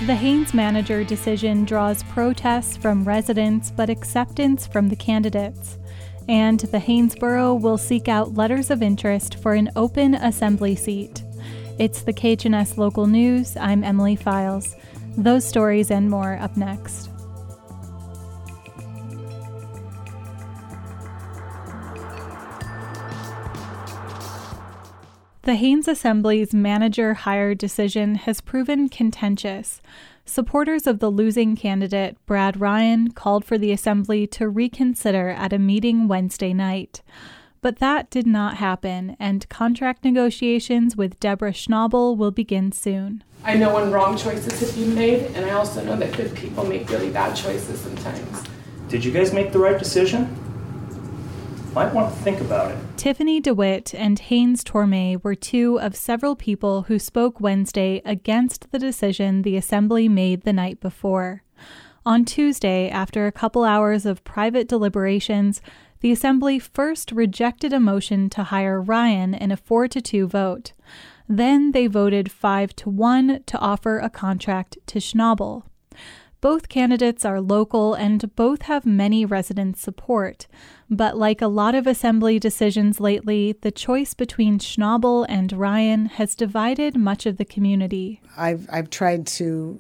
The Haines manager decision draws protests from residents but acceptance from the candidates. And the Haines Borough will seek out letters of interest for an open assembly seat. It's the KHNS Local News. I'm Emily Files. Those stories and more up next. The Haines Assembly's manager hire decision has proven contentious. Supporters of the losing candidate, Brad Ryan, called for the assembly to reconsider at a meeting Wednesday night. But that did not happen, and contract negotiations with Deborah Schnabel will begin soon. I know when wrong choices have been made, and I also know that good people make really bad choices sometimes. Did you guys make the right decision? Might want to think about it. Tiffany DeWitt and Haynes Tormé were two of several people who spoke Wednesday against the decision the assembly made the night before. On Tuesday, after a couple hours of private deliberations, the assembly first rejected a motion to hire Ryan in a 4-2 vote. Then they voted 5-1 to offer a contract to Schnabel. Both candidates are local and both have many resident support. But like a lot of assembly decisions lately, the choice between Schnabel and Ryan has divided much of the community. I've tried to,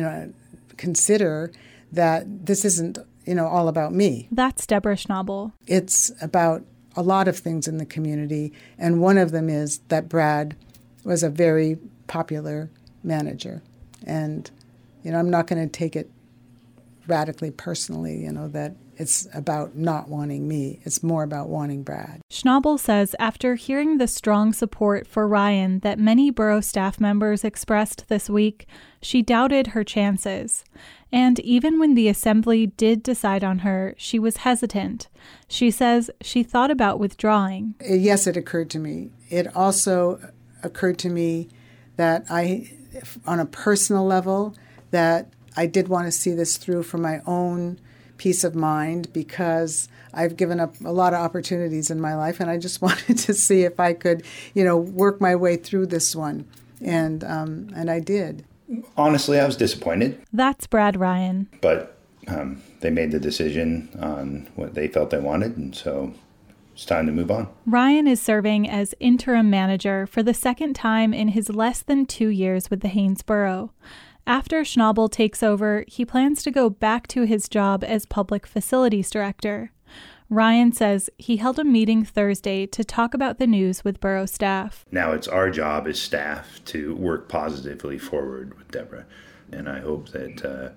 consider that this isn't, all about me. That's Deborah Schnabel. It's about a lot of things in the community, and one of them is that Brad was a very popular manager. And I'm not going to take it radically personally, that it's about not wanting me. It's more about wanting Brad. Schnabel says after hearing the strong support for Ryan that many borough staff members expressed this week, she doubted her chances. And even when the assembly did decide on her, she was hesitant. She says she thought about withdrawing. Yes, it occurred to me. It also occurred to me that on a personal level, that I did want to see this through for my own peace of mind, because I've given up a lot of opportunities in my life, and I just wanted to see if I could, work my way through this one, and I did. Honestly, I was disappointed. That's Brad Ryan. But they made the decision on what they felt they wanted, and so it's time to move on. Ryan is serving as interim manager for the second time in his less than 2 years with the Haines Borough. After Schnabel takes over, he plans to go back to his job as public facilities director. Ryan says he held a meeting Thursday to talk about the news with borough staff. Now it's our job as staff to work positively forward with Deborah. And I hope that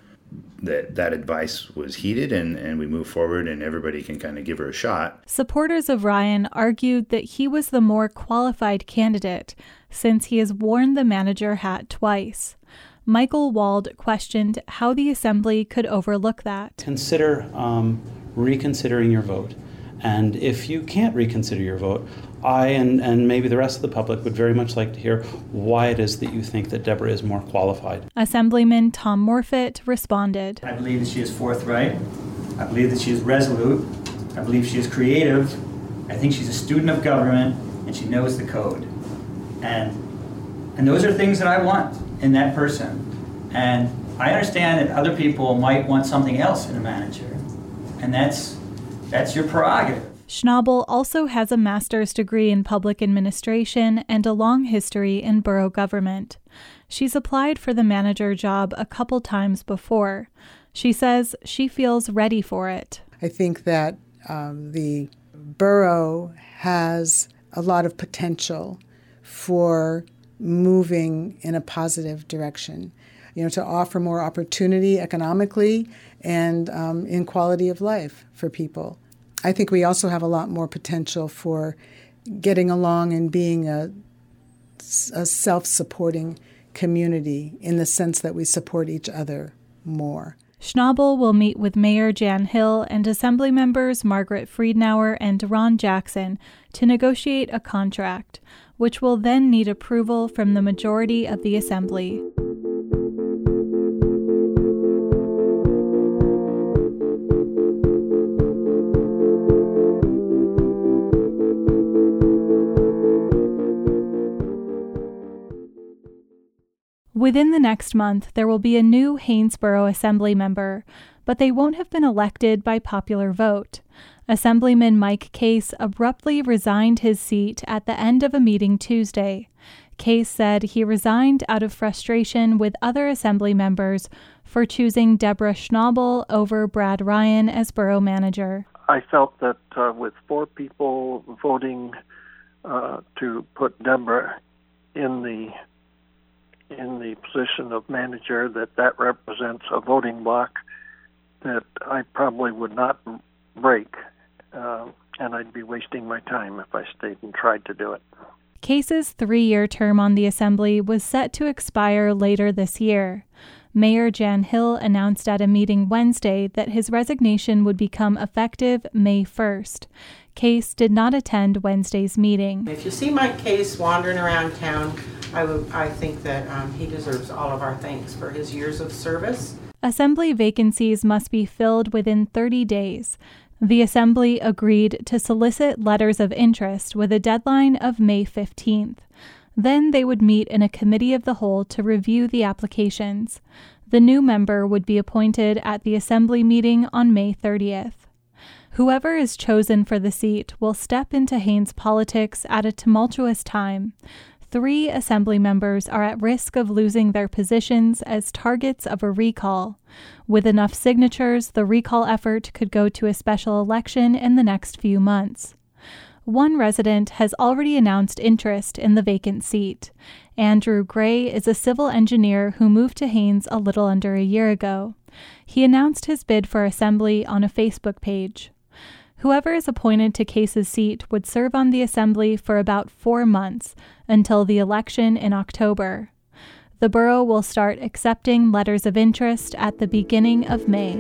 that advice was heeded and we move forward and everybody can kind of give her a shot. Supporters of Ryan argued that he was the more qualified candidate since he has worn the manager hat twice. Michael Wald questioned how the assembly could overlook that. Consider reconsidering your vote. And if you can't reconsider your vote, I and maybe the rest of the public would very much like to hear why it is that you think that Deborah is more qualified. Assemblyman Tom Morfitt responded. I believe that she is forthright. I believe that she is resolute. I believe she is creative. I think she's a student of government and she knows the code. And those are things that I want in that person. And I understand that other people might want something else in a manager. And that's your prerogative. Schnabel also has a master's degree in public administration and a long history in borough government. She's applied for the manager job a couple times before. She says she feels ready for it. I think that the borough has a lot of potential for moving in a positive direction, to offer more opportunity economically and in quality of life for people. I think we also have a lot more potential for getting along and being a self-supporting community in the sense that we support each other more. Schnabel will meet with Mayor Jan Hill and Assembly members Margaret Friedenauer and Ron Jackson to negotiate a contract, which will then need approval from the majority of the Assembly. Within the next month, there will be a new Haines Borough Assembly member, but they won't have been elected by popular vote. Assemblyman Mike Case abruptly resigned his seat at the end of a meeting Tuesday. Case said he resigned out of frustration with other Assembly members for choosing Deborah Schnabel over Brad Ryan as borough manager. I felt that with 4 people voting to put Deborah in the position of manager, that represents a voting bloc that I probably would not break, and I'd be wasting my time if I stayed and tried to do it. Case's 3-year term on the Assembly was set to expire later this year. Mayor Jan Hill announced at a meeting Wednesday that his resignation would become effective May 1st. Case did not attend Wednesday's meeting. If you see Mike Case wandering around town, I think that he deserves all of our thanks for his years of service. Assembly vacancies must be filled within 30 days. The Assembly agreed to solicit letters of interest with a deadline of May 15th. Then they would meet in a committee of the whole to review the applications. The new member would be appointed at the Assembly meeting on May 30th. Whoever is chosen for the seat will step into Haines politics at a tumultuous time. 3 Assembly members are at risk of losing their positions as targets of a recall. With enough signatures, the recall effort could go to a special election in the next few months. One resident has already announced interest in the vacant seat. Andrew Gray is a civil engineer who moved to Haines a little under a year ago. He announced his bid for Assembly on a Facebook page. Whoever is appointed to Case's seat would serve on the Assembly for about 4 months, until the election in October. The borough will start accepting letters of interest at the beginning of May.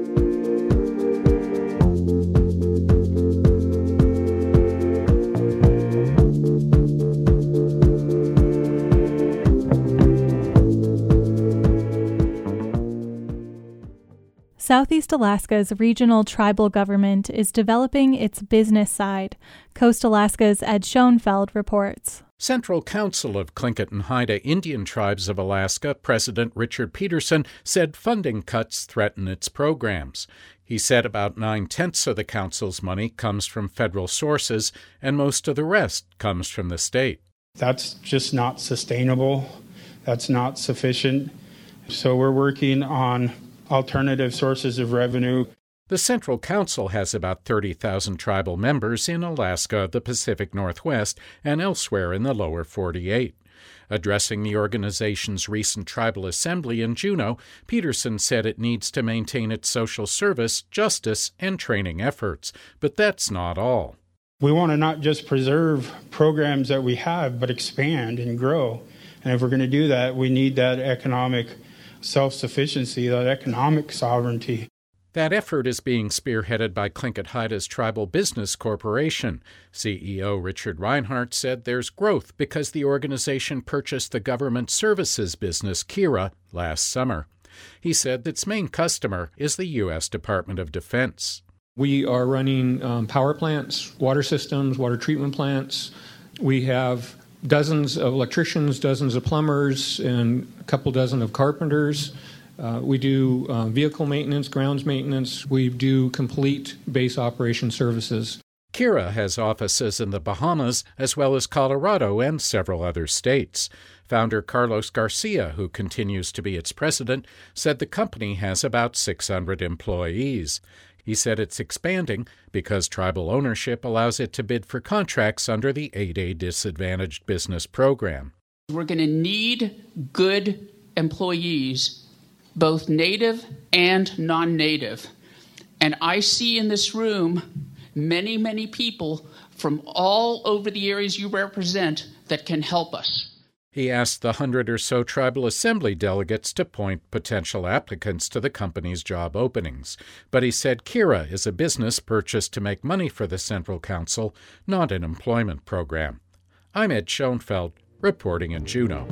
Southeast Alaska's regional tribal government is developing its business side. Coast Alaska's Ed Schoenfeld reports. Central Council of Tlingit and Haida Indian Tribes of Alaska President Richard Peterson said funding cuts threaten its programs. He said about 9/10 of the council's money comes from federal sources, and most of the rest comes from the state. That's just not sustainable. That's not sufficient. So we're working on alternative sources of revenue. The Central Council has about 30,000 tribal members in Alaska, the Pacific Northwest, and elsewhere in the lower 48. Addressing the organization's recent tribal assembly in Juneau, Peterson said it needs to maintain its social service, justice, and training efforts. But that's not all. We want to not just preserve programs that we have, but expand and grow. And if we're going to do that, we need that economic self-sufficiency, that economic sovereignty. That effort is being spearheaded by Tlingit Haida's Tribal Business Corporation. CEO Richard Reinhardt said there's growth because the organization purchased the government services business Kira last summer. He said its main customer is the U.S. Department of Defense. We are running power plants, water systems, water treatment plants. We have dozens of electricians, dozens of plumbers, and a couple dozen of carpenters. We do vehicle maintenance, grounds maintenance. We do complete base operation services. Kira has offices in the Bahamas as well as Colorado and several other states. Founder Carlos Garcia, who continues to be its president, said the company has about 600 employees. He said it's expanding because tribal ownership allows it to bid for contracts under the 8A Disadvantaged Business Program. We're going to need good employees, both native and non-native. And I see in this room many, many people from all over the areas you represent that can help us. He asked the 100 or so tribal assembly delegates to point potential applicants to the company's job openings. But he said Kira is a business purchased to make money for the Central Council, not an employment program. I'm Ed Schoenfeld, reporting in Juneau.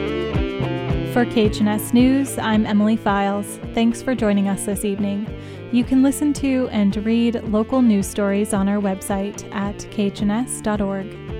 For KHNS News, I'm Emily Files. Thanks for joining us this evening. You can listen to and read local news stories on our website at khns.org.